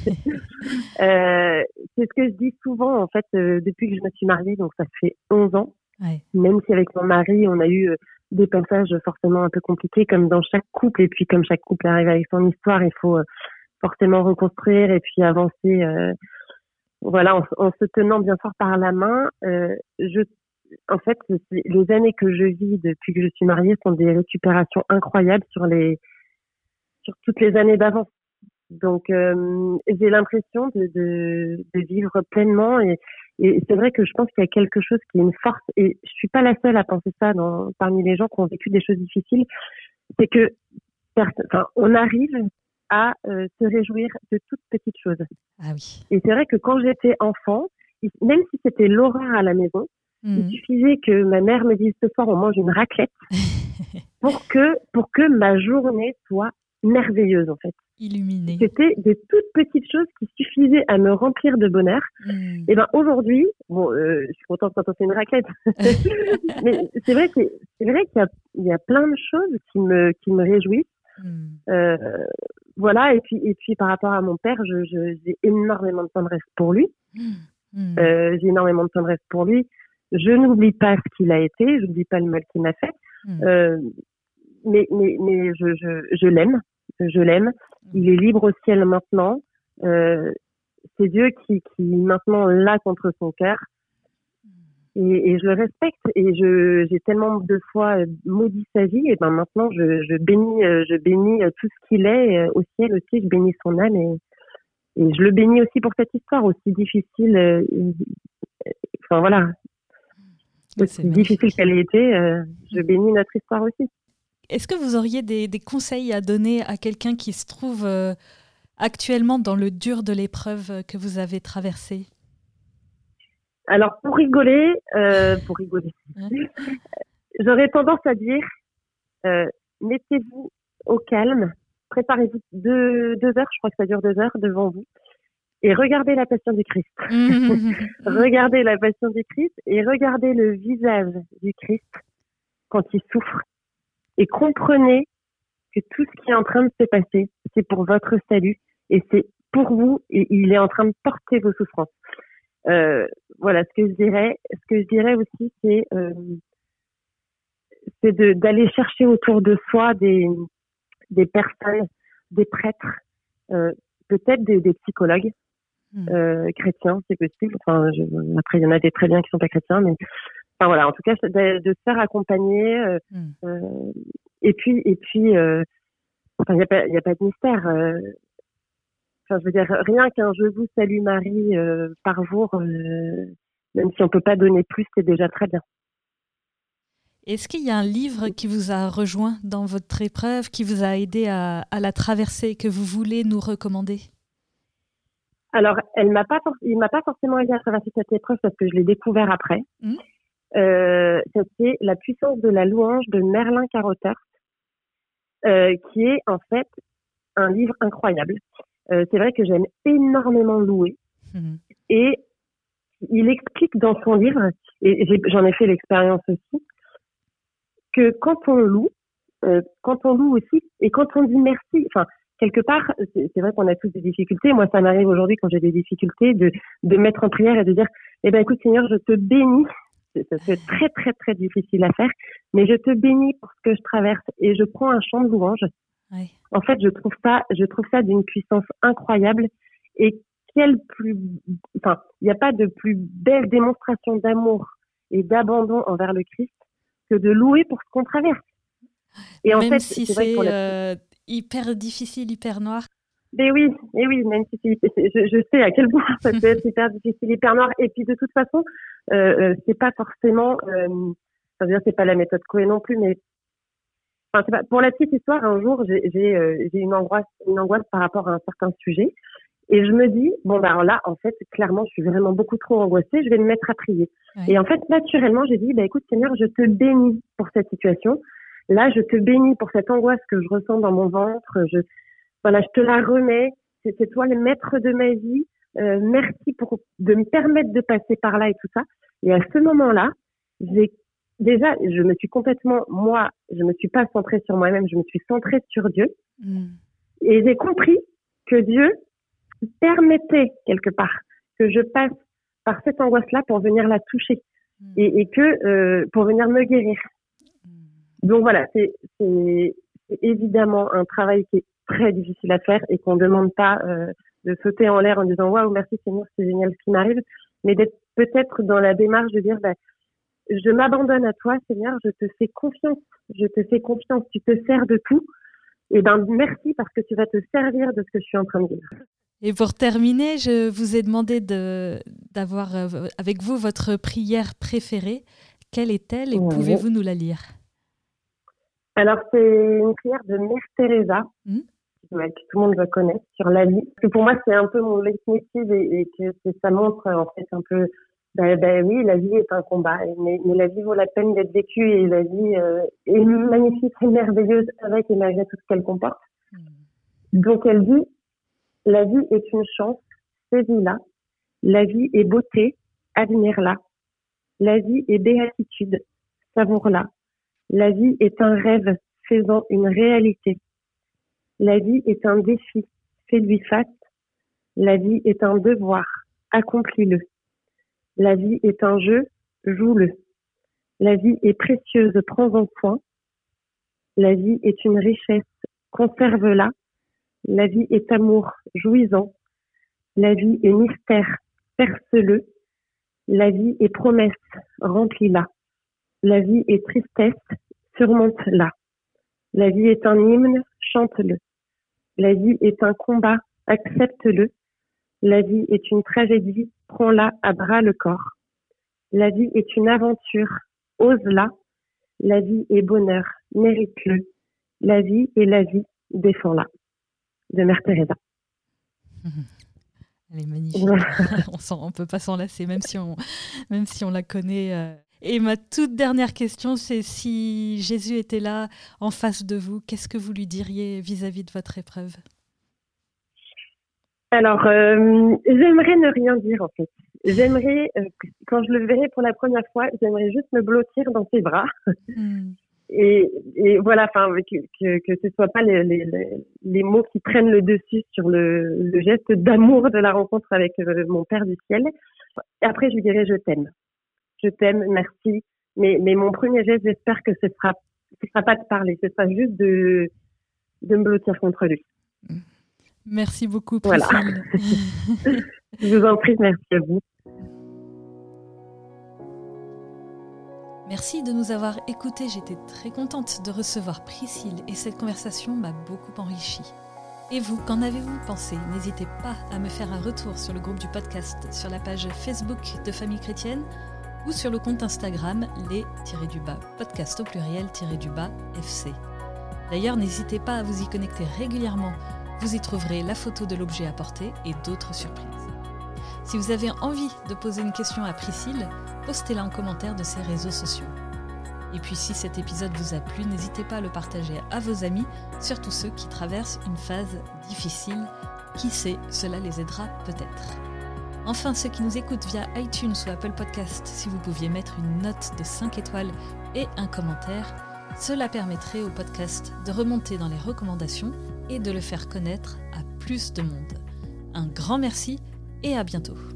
euh, c'est ce que je dis souvent en fait euh, depuis que je me suis mariée, donc ça fait onze ans. Ouais. Même si avec mon mari on a eu euh, des passages forcément un peu compliqués, comme dans chaque couple, et puis comme chaque couple arrive avec son histoire, il faut euh, forcément reconstruire et puis avancer, euh, voilà, en, en se tenant bien fort par la main. Euh, je, en fait, les années que je vis depuis que je suis mariée sont des récupérations incroyables sur les, sur toutes les années d'avant. Donc, euh, j'ai l'impression de, de, de vivre pleinement, et, et c'est vrai que je pense qu'il y a quelque chose qui est une force, et je suis pas la seule à penser ça dans, parmi les gens qui ont vécu des choses difficiles, c'est que enfin, on arrive à euh, se réjouir de toutes petites choses. Ah oui. Et c'est vrai que quand j'étais enfant, même si c'était l'horreur à la maison, mmh. il suffisait que ma mère me dise ce soir on mange une raclette pour que pour que ma journée soit merveilleuse en fait. Illuminée. C'était des toutes petites choses qui suffisaient à me remplir de bonheur. Mmh. Et ben aujourd'hui, bon, euh, je suis contente quand on fait une raclette, mais c'est vrai que c'est vrai qu'il y a il y a plein de choses qui me qui me réjouissent. Mmh. Euh, voilà, et puis et puis par rapport à mon père, je, je j'ai énormément de tendresse pour lui. Mmh. Euh, j'ai énormément de tendresse pour lui. Je n'oublie pas ce qu'il a été, je n'oublie pas le mal qu'il m'a fait. Mmh. Euh, mais mais mais je je je l'aime, je l'aime. Il est libre au ciel maintenant. Euh, c'est Dieu qui qui maintenant l'a contre son cœur. Et, et je le respecte, et je j'ai tellement de fois maudit sa vie, et ben maintenant je, je bénis je bénis tout ce qu'il est au ciel aussi, je bénis son âme, et, et je le bénis aussi pour cette histoire aussi difficile, euh, enfin voilà, aussi c'est difficile qu'elle ait été, euh, je bénis notre histoire aussi. Est-ce que vous auriez des, des conseils à donner à quelqu'un qui se trouve euh, actuellement dans le dur de l'épreuve que vous avez traversée? Alors, pour rigoler, euh, pour rigoler, j'aurais tendance à dire, euh, mettez-vous au calme, préparez-vous deux, deux heures, je crois que ça dure deux heures devant vous, et regardez la Passion du Christ. Regardez la Passion du Christ et regardez le visage du Christ quand il souffre, et comprenez que tout ce qui est en train de se passer, c'est pour votre salut, et c'est pour vous, et il est en train de porter vos souffrances. Euh, voilà ce que je dirais. Ce que je dirais aussi, c'est euh, c'est de d'aller chercher autour de soi des des personnes, des prêtres, euh, peut-être des, des psychologues mmh. euh, chrétiens, c'est possible. Enfin, je, après il y en a des très bien qui sont pas chrétiens, mais enfin voilà. En tout cas, de, de se faire accompagner. Euh, mmh. euh, et puis et puis, euh, enfin il y a pas il y a pas de mystère. Euh, Enfin, je veux dire, rien qu'un « Je vous salue Marie euh, » par jour, euh, même si on peut pas donner plus, c'est déjà très bien. Est-ce qu'il y a un livre qui vous a rejoint dans votre épreuve, qui vous a aidé à, à la traverser, que vous voulez nous recommander? Alors, elle m'a pas, il m'a pas forcément aidé à traverser cette épreuve parce que je l'ai découvert après. Mmh. Euh, c'était La puissance de la louange de Merlin Carothers, euh, qui est en fait un livre incroyable. Euh, c'est vrai que j'aime énormément louer, mmh. et il explique dans son livre, et j'ai, j'en ai fait l'expérience aussi, que quand on loue, euh, quand on loue aussi, et quand on dit merci, enfin quelque part, c'est, c'est vrai qu'on a tous des difficultés. Moi, ça m'arrive aujourd'hui quand j'ai des difficultés de de mettre en prière et de dire, eh ben écoute Seigneur, je te bénis. Ça c'est très très très difficile à faire, mais je te bénis pour ce que je traverse, et je prends un chant de louange. Oui. En fait, je trouve ça, je trouve ça d'une puissance incroyable, et quelle plus, enfin, il n'y a pas de plus belle démonstration d'amour et d'abandon envers le Christ que de louer pour ce qu'on traverse. Et même en fait, si c'est, c'est euh, hyper difficile, hyper noir. Mais oui, et oui, même si c'est, je, je sais à quel point ça peut être hyper difficile, hyper noir. Et puis de toute façon, euh, c'est pas forcément, euh, enfin, je veux dire, c'est pas la méthode Coué non plus, mais enfin, c'est pas, pour la petite histoire, un jour, j'ai, j'ai, euh, j'ai une angoisse, une angoisse par rapport à un certain sujet. Et je me dis, bon, bah, alors là, en fait, clairement, je suis vraiment beaucoup trop angoissée, je vais me mettre à prier. Ouais. Et en fait, naturellement, j'ai dit, bah, écoute, Seigneur, je te bénis pour cette situation. Là, je te bénis pour cette angoisse que je ressens dans mon ventre. Je, voilà, je te la remets. C'est, c'est toi le maître de ma vie. Euh, merci pour, de me permettre de passer par là et tout ça. Et à ce moment-là, j'ai, déjà, je me suis complètement, moi, je me suis pas centrée sur moi-même, je me suis centrée sur Dieu. Mm. Et j'ai compris que Dieu permettait quelque part que je passe par cette angoisse-là pour venir la toucher mmh. et, et que euh, pour venir me guérir. Mmh. Donc voilà, c'est, c'est, c'est évidemment un travail qui est très difficile à faire et qu'on ne demande pas euh, de sauter en l'air en disant waouh merci Seigneur, c'est génial ce qui m'arrive, mais d'être peut-être dans la démarche de dire bah, je m'abandonne à toi Seigneur, je te fais confiance, je te fais confiance, tu te sers de tout et ben merci parce que tu vas te servir de ce que je suis en train de vivre. Et pour terminer, je vous ai demandé de, d'avoir euh, avec vous votre prière préférée. Quelle est-elle et oui. Pouvez-vous nous la lire ? Alors, c'est une prière de Mère Teresa, mmh. ouais, que tout le monde doit connaître, sur la vie. Parce que pour moi, c'est un peu mon leitmotiv et, et que, que ça montre en fait un peu, ben, ben oui, la vie est un combat, mais, mais la vie vaut la peine d'être vécue et la vie euh, est magnifique et merveilleuse avec et malgré tout ce qu'elle comporte. Mmh. Donc, elle dit, la vie est une chance, saisis-la. La vie est beauté, admire-la. La vie est béatitude, savoure-la. La vie est un rêve faisant une réalité. La vie est un défi, fais-lui face. La vie est un devoir, accomplis-le. La vie est un jeu, joue-le. La vie est précieuse, prends-en soin. La vie est une richesse, conserve-la. La vie est amour, jouis-en. La vie est mystère, perce-le. La vie est promesse, remplis-la. La vie est tristesse, surmonte-la. La vie est un hymne, chante-le. La vie est un combat, accepte-le. La vie est une tragédie, prends-la à bras le corps. La vie est une aventure, ose-la. La vie est bonheur, mérite-le. La vie est la vie, défends-la. De Mère Teresa. Elle est magnifique. on ne peut pas s'en lasser, même si on, même si on la connaît. Euh. Et ma toute dernière question, c'est si Jésus était là, en face de vous, qu'est-ce que vous lui diriez vis-à-vis de votre épreuve ? Alors, euh, j'aimerais ne rien dire, en fait. J'aimerais, euh, quand je le verrai pour la première fois, j'aimerais juste me blottir dans ses bras. Mm. Et, et voilà, enfin que, que que ce soit pas les, les les mots qui prennent le dessus sur le, le geste d'amour de la rencontre avec euh, mon Père du ciel. Et après, je lui dirais je t'aime, je t'aime, merci. Mais mais mon premier geste, j'espère que ce sera ce sera pas de parler, ce sera juste de de me blottir contre lui. Merci beaucoup, Priscille. Voilà. Je vous en prie, merci à vous. Merci de nous avoir écoutés, j'étais très contente de recevoir Priscille et cette conversation m'a beaucoup enrichie. Et vous, qu'en avez-vous pensé ? N'hésitez pas à me faire un retour sur le groupe du podcast, sur la page Facebook de Famille Chrétienne ou sur le compte Instagram les-du-bas podcast au pluriel-du-bas F C. D'ailleurs, n'hésitez pas à vous y connecter régulièrement, vous y trouverez la photo de l'objet apporté et d'autres surprises. Si vous avez envie de poser une question à Priscille, postez-la en commentaire de ses réseaux sociaux. Et puis si cet épisode vous a plu, n'hésitez pas à le partager à vos amis, surtout ceux qui traversent une phase difficile. Qui sait, cela les aidera peut-être. Enfin, ceux qui nous écoutent via iTunes ou Apple Podcast, si vous pouviez mettre une note de cinq étoiles et un commentaire, cela permettrait au podcast de remonter dans les recommandations et de le faire connaître à plus de monde. Un grand merci et à bientôt.